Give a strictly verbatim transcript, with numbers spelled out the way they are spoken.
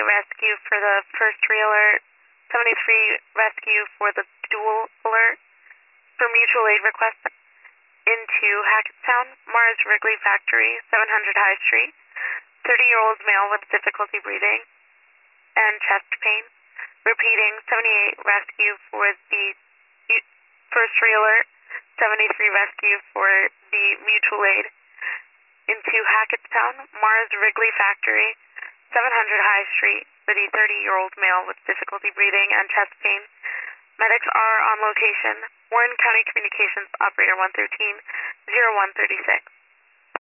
rescue for the first alert, seventy-three rescue for the dual alert. For mutual aid requests into Hackettstown, Mars Wrigley Factory, seven hundred High Street, thirty-year-old male with difficulty breathing and chest pain. Repeating, seventy-eight rescue for the first alert, seventy-three rescue for the mutual aid into Hackettstown, Mars Wrigley Factory, seven hundred High Street, for the thirty-year-old male with difficulty breathing and chest pain. Medics are on location. Warren County Communications Operator one thirteen, zero one thirty-six.